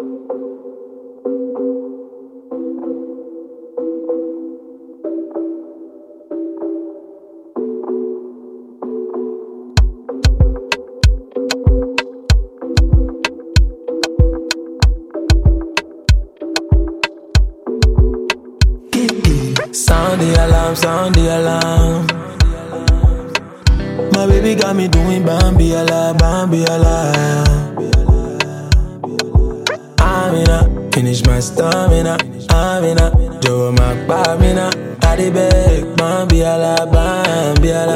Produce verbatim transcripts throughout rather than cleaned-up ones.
Sound the alarm, sound the alarm. My baby got me doing Bambi ala, Bambi ala. I'm in a, finish my stamina. I'm in a, Joe my Bamina. I the beg, Bambi ala, Bambi ala.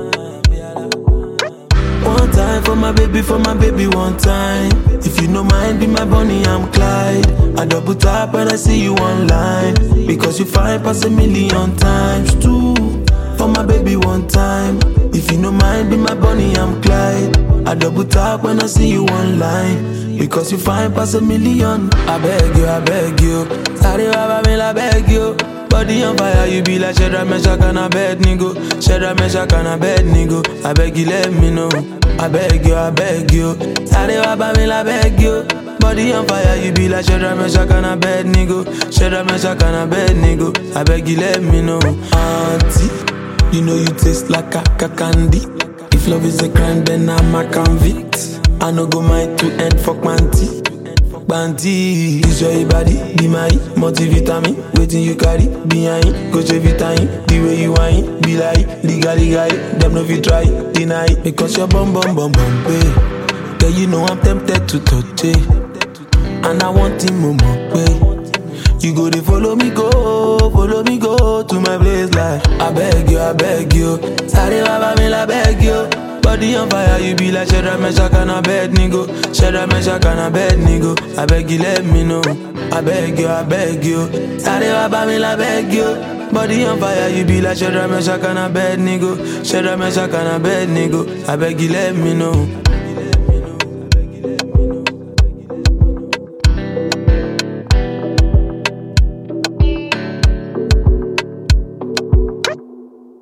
One time for my baby, for my baby, one time. If you no mind, be my Bonnie, I'm Clyde. I double tap when I see you online, because you find past a million times too. For my baby, one time. If you no mind, be my Bonnie, I'm Clyde. I double tap when I see you online, because you find past a million. I beg you, I beg you. Sorry, Baba, me I beg you. Body on fire, you be like Shadrach, Meshach, and Abednego. Shadrach, Meshach, and Abednego. I beg you, let me know. I beg you, I beg you. Sorry, Baba, me I beg you. Body on fire, you be like Shadrach, Meshach, and Abednego. Shadrach, Meshach, and Abednego. I beg you, let me know. Auntie, you know you taste like kaka candy. If love is a crime, then I'm a convict. I no go mind to end fuck manty. Banty, this your body, be my multivitamin. Waiting you carry, behind, go to vitamin. The way you whine, be like, legally guy. Them no fit try, deny, because you're bum bum bum bum, babe. Girl, you know I'm tempted to touch it, and I want him more, babe. You go to follow me, go, follow me, go to my place like. I beg you, I beg you. Sorry, Baba, me I beg you. Body on fire, you be like Shadrach, Meshach, and Abednego. Shadrach, Meshach, and Abednego. I beg you, let me know. I beg you, I beg you. Sorry, Baba, me I beg you. Body on fire, you be like Shadrach, Meshach, and Abednego. Shadrach, Meshach, and Abednego. I beg you, let me know.